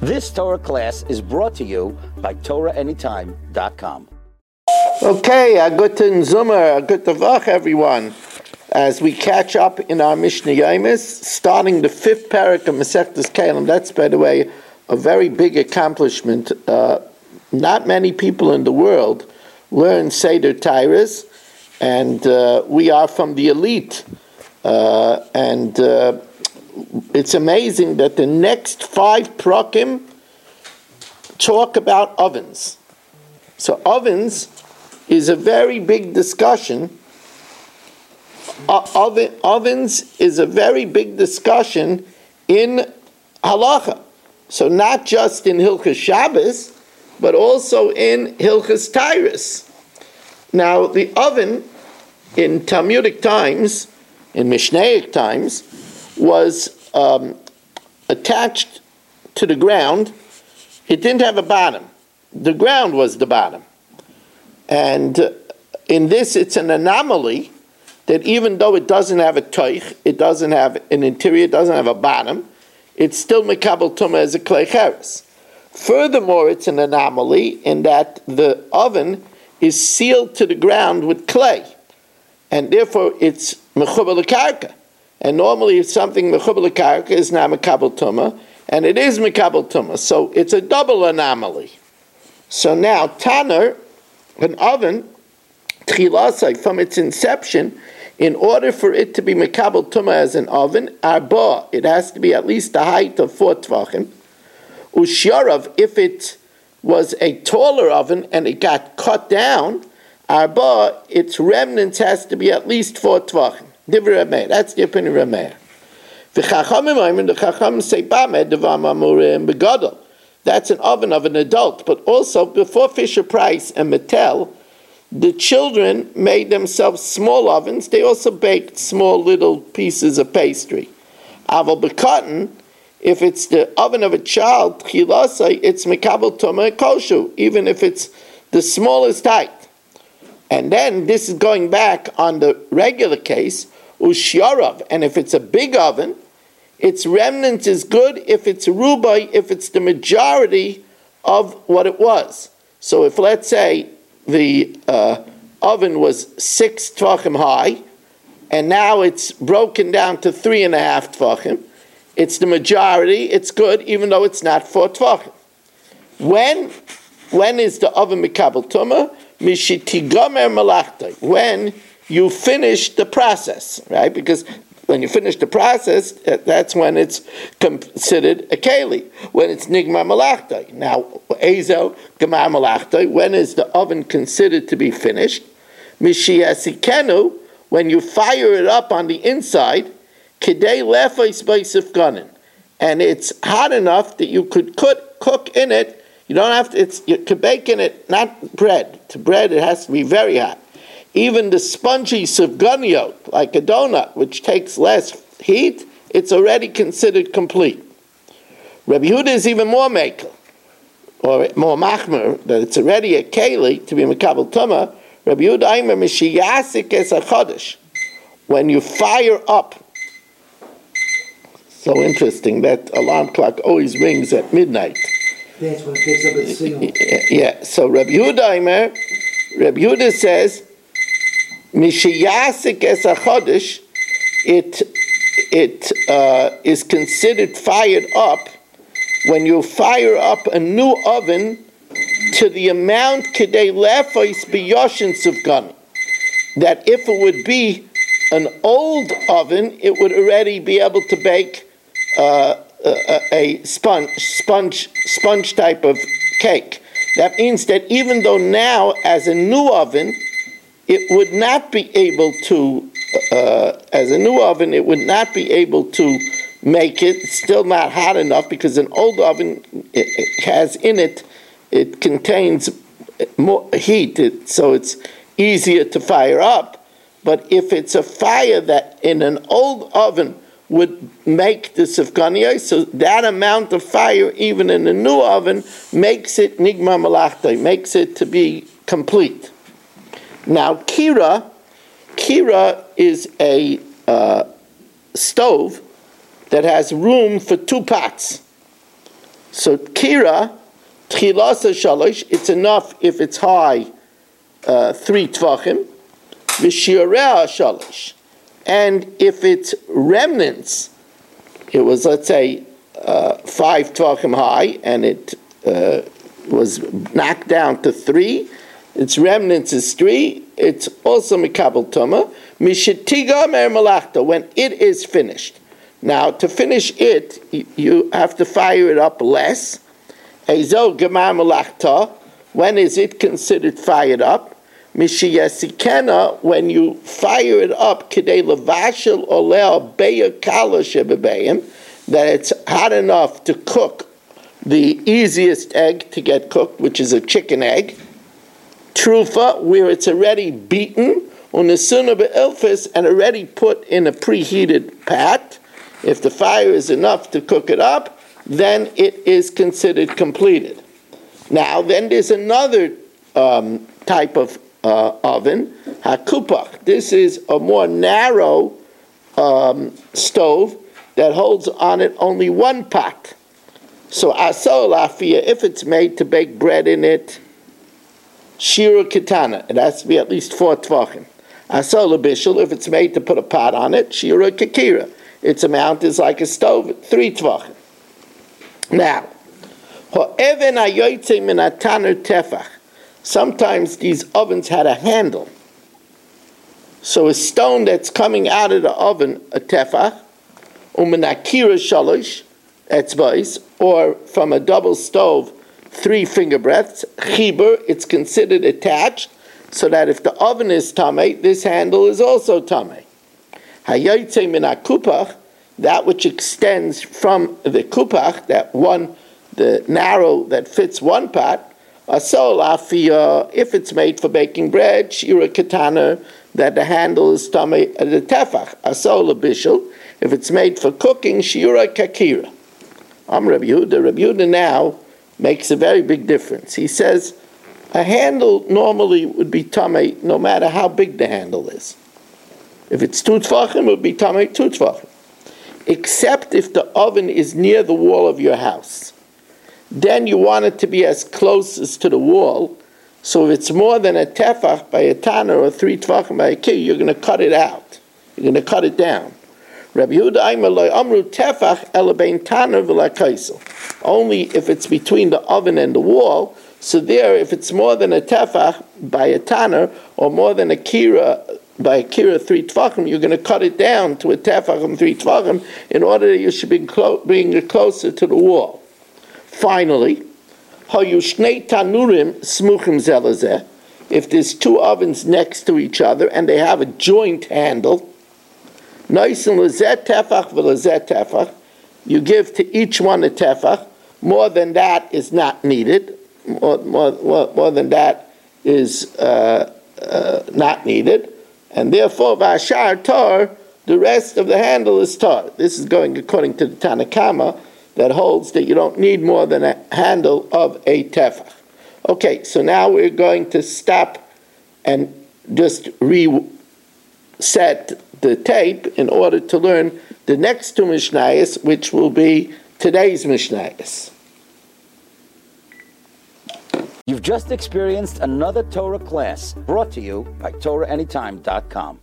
This Torah class is brought to you by TorahAnytime.com. Okay, a guten Zummer, a guten Vach, everyone. As we catch up in our Mishnah Yomis, starting the 5th parak of Masechtas Kelim. That's, by the way, a very big accomplishment. Not many people in the world learn Seder Tyrus, and we are from the elite. It's amazing that the next 5 prakim talk about ovens. So ovens is a very big discussion. Ovens is a very big discussion in halacha. So not just in Hilchas Shabbos, but also in Hilchas Tyrus. Now the oven in Talmudic times, in Mishnaic times, was attached to the ground. It didn't have a bottom. The ground was the bottom. And in this, it's an anomaly that even though it doesn't have a toich, it doesn't have an interior, it doesn't have a bottom, it's still mekabel tumah as a klei cheres. Furthermore, it's an anomaly in that the oven is sealed to the ground with clay, and therefore it's mechubar l'karka. And normally, if something mechubar l'karka is not mekabel tumah, and it is mekabel tumah, so it's a double anomaly. So now, Tanner, an oven, tchilasai, from its inception, in order for it to be mekabel tumah as an oven, arba, it has to be at least the height of 4 tvachim. Usharav, if it was a taller oven and it got cut down, arba, its remnants has to be at least 4 tvachim. Divrei Rameir, that's the opinion of Rameir. V'chachamim, the chacham say bamed devam amurim begadol. That's an oven of an adult, but also before Fisher Price and Mattel, the children made themselves small ovens. They also baked small little pieces of pastry. Aval b'cotton, if it's the oven of a child, chilasai, it's mekabel tumah koshu, even if it's the smallest height. And then this is going back on the regular case, usharav, and if it's a big oven, its remnant is good if it's rubai, if it's the majority of what it was. So if, let's say, the oven was 6 tvachim high, and now it's broken down to 3.5 tvachim, it's the majority, it's good, even though it's not 4 tvachim. When is the oven mekabel tumah? Mishitigomer malachtai. When you finish the process, right? Because when you finish the process, that's when it's considered a keli. When it's nigmar malachtai. Now, ezo gemar malachtai. When is the oven considered to be finished? Mishiasikenu. When you fire it up on the inside, kidei lefais b'isif ganin, and it's hot enough that you could cook in it. You don't have to. You could bake in it, not bread. To bread, it has to be very hot. Even the spongy sufganiyot, like a donut, which takes less heat, it's already considered complete. Rabbi Yehuda is even more makel, or more machmer, that it's already a keli to be mekabel tumah. Rabbi Yehuda aimer mishiyasik es achodesh. When you fire up, so interesting, that alarm clock always rings at midnight. That's when it picks up its signal. Yeah, so Rabbi Yehuda says, Mishiyasik es achodesh, it is considered fired up when you fire up a new oven to the amount kidei lefais biyoshin sufgani. That if it would be an old oven, it would already be able to bake a sponge type of cake. That means that even though now, as a new oven, it would not be able to, make it. It's still not hot enough because an old oven has in it, it contains more heat, so it's easier to fire up. But if it's a fire that in an old oven would make the sufganiyah, so that amount of fire, even in a new oven, makes it nigmar malachtai, makes it to be complete. Now, kira is a stove that has room for 2 pots. So Kira, Tchilasa Shalosh, it's enough if it's high 3 Tvachim, V'Shiorea Shalosh. And if it's remnants, it was, let's say, 5 Tvachim high, and it was knocked down to 3, its remnants is 3, it's also Mikabel Tuma, Mishitiga Mer Malachta, when it is finished. Now, to finish it, you have to fire it up less. Ezo Gemar Malachta, when is it considered fired up? Mishiyasikena, when you fire it up, Kedei Levashel Olea Beya Kala Shebebeim, that it's hot enough to cook the easiest egg to get cooked, which is a chicken egg. Trufa, where it's already beaten, Unesuna Be'ilfis, and already put in a preheated pat. If the fire is enough to cook it up, then it is considered completed. Now, then there's another type of oven, hakupach. This is a more narrow stove that holds on it only one pot. So asol afia, if it's made to bake bread in it, shira kitana, it has to be at least 4 tvachim. Asol bishul, if it's made to put a pot on it, shira kikira. Its amount is like a stove, 3 tvachim. Now, ho'even hayoytze min hataner tefach. Sometimes these ovens had a handle. So a stone that's coming out of the oven, a tefach, umenakira shalosh, etzbais, or from a double stove, 3 finger breadths, chibur, it's considered attached, so that if the oven is tamei, this handle is also tamei. Hayoytze min hakupach, that which extends from the kupach, that one, the narrow that fits one pot, asol afia, if it's made for baking bread, shira katana, that the handle is tamei the tefach. Asol bishul, if it's made for cooking, shira kakira. Rabbi Yehuda. Rabbi Yehuda now makes a very big difference. He says a handle normally would be tamei no matter how big the handle is. If it's 2 tvachim, it would be tamei 2 tvachim. Except if the oven is near the wall of your house. Then you want it to be as close as to the wall. So if it's more than a tefach by a tanner or 3 tvachim by a key, you're going to cut it out. You're going to cut it down. Rabbi Yehuda Aimer amru tefach elabein tanner v'lakaisel. Only if it's between the oven and the wall. So there, if it's more than a tefach by a tanner or more than a kira by a kira 3 tvachim, you're going to cut it down to a tefach and 3 tvachim in order that you should bring it closer to the wall. Finally, hayushnei tanurim smuchim zelazeh. If there's 2 ovens next to each other and they have a joint handle, noisen lezeh tefach v'lezeh tefach, you give to each one a tefach. More than that is not needed. More than that is not needed. And therefore, v'ashar tar, the rest of the handle is tar. This is going according to the Tanna Kama, that holds that you don't need more than a handle of a tefach. Okay, so now we're going to stop and just reset the tape in order to learn the next 2 Mishnayos, which will be today's Mishnayos. You've just experienced another Torah class brought to you by TorahAnytime.com.